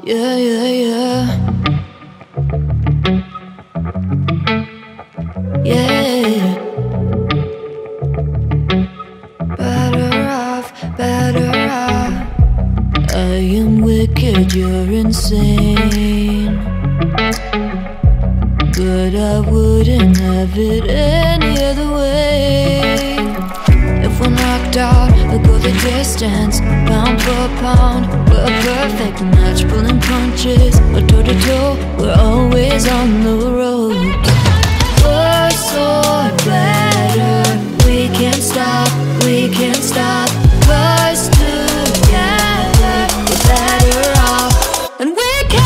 Yeah, yeah, yeah. Yeah. Better off, better off. I am wicked, you're insane. But I wouldn't have it any other way. If we're knocked out, we'll go the distance. Pound for pound, we're a perfect match. Pulling punches, we're toe to toe. We're always on the road. Worse or better, we can't stop, we can't stop. 'Cause together, we're better off. And we can.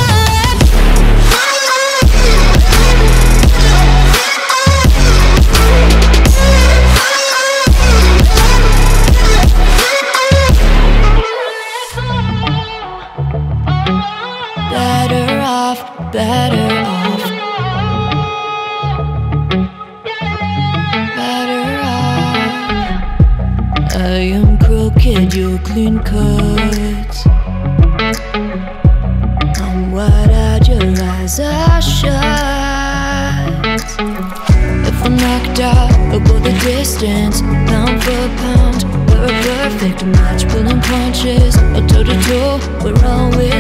Better off, better off. Better off. I am crooked, you're clean cut. I'm wide-eyed, your eyes are shut. If we're knocked out, we'll go the distance. Pound for pound, we're a perfect match. Pulling punches, or toe to toe, we're always